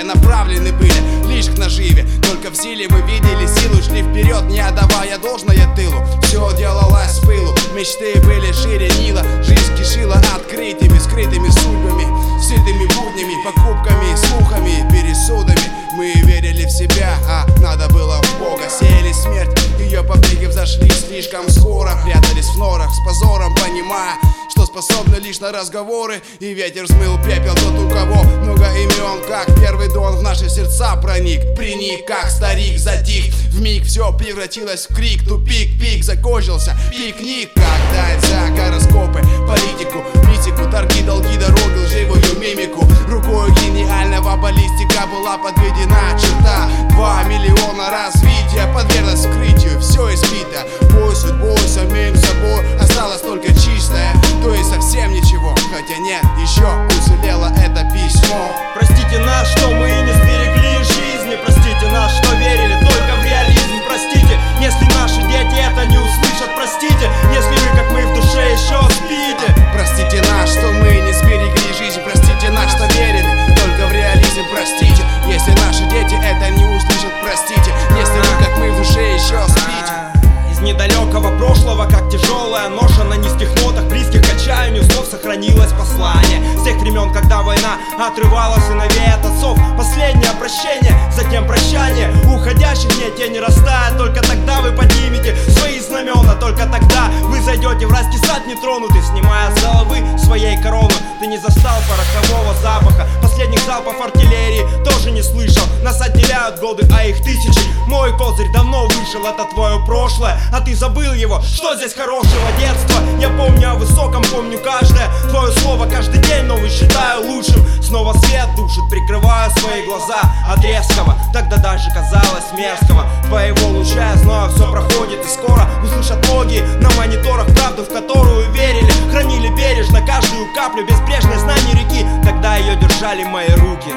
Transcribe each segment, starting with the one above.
направлены были лишь к наживе. Только в силе мы видели силу, шли вперед, не отдавая должное тылу. Все делалось с пылу, мечты были шире Нила. Жизнь кишила открытыми, скрытыми судьбами, сытыми буднями, покупками, слухами, пересудами. Мы верили в себя, а надо было в Бога. Сеяли смерть, ее побеги взошли слишком скоро. Прятались в норах с позором, понимая, что способны лишь на разговоры. И ветер взмыл пепел. Тот, у кого много имен, как первый дон в наши сердца проник. Приник, как старик, затих. Вмиг все превратилось в крик. Тупик, пик, закончился пикник. Как дать гороскопы, политику, мистику, торги, долги, дороги, лживую мимику. Рукой гениального баллистика была подведена черта. 2 миллиона развития подверглось вскрытию. Все испито, бой с судьбой, самим собой. Осталось только чистое, то есть совсем ничего. Хотя нет, еще уцелело это письмо. Простите нас, что мы не сберегли жизни. Простите нас, что верили только в реализм. Простите, если наши дети это не услышат. Простите, если вы, как мы, в душе еще спите. Простите нас, что мы не сберегли жизнь. Простите нас, что верили только в реализм. Простите, если наши дети это не услышат. Простите, если вы, как мы, в душе еще спите. Из недалекого прошлого, как тяжелая ноша на низких нотах, близких к отчаянию снов сохранилось послание. С тех времен, когда война отрывала сыновей от отцов. Последнее прощение, затем прощание. Уходящих нет, тени растает. Только тогда вы поднимете свои знамена. Только тогда вы зайдете в райский сад нетронутый. Снимая с головы своей короны, ты не застал порохового запаха. Последних залпов артиллерии тоже не слышал. Нас отделяют годы, а их тысячи. Мой козырь давно вышел, это твое прошлое, а ты забыл его. Что здесь хорошего детства? Я помню о высоком, помню каждое твое слово. Каждый день новый считаю лучшим. Снова свет душит, прикрывая свои глаза от резкого, тогда даже казалось мерзкого твоего луча. Я знаю, все проходит и скоро услышат многие на мониторах правду, в которую верили. Хранили бережно каждую каплю безбрежной знаний реки. Тогда ее держали мои руки.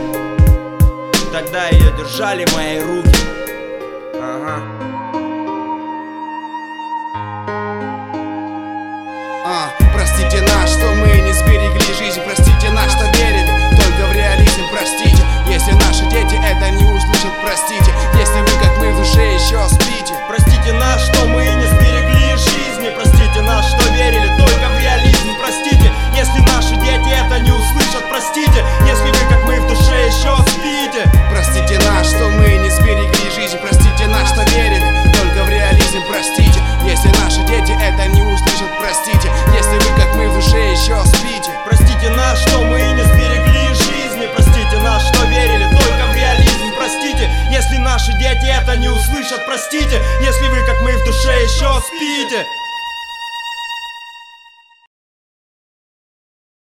Тогда ее держали мои руки. Ага. Простите нас, что мы не сберегли жизнь. Простите нас, что верили только в реализм. Простите, если наши дети это не услышат. Простите, если вы, как мы, в душе еще спите. Простите нас, что мы не сберегли жизни. Простите нас, что верили только в реализм. Простите, если наши дети это не услышат. Простите, если вы, как мы, в душе еще спите. Простите нас, что мы не сберегли жизнь. Простите нас, что верили только в реализм. Простите, если наши дети это не услышат. Простите, если вы, как мы, в душе еще спите. Простите нас, что мы не сберегли жизни. Простите нас, что верили только в реализм. Простите, если наши дети это не услышат. Простите, если вы, как мы, в душе еще спите.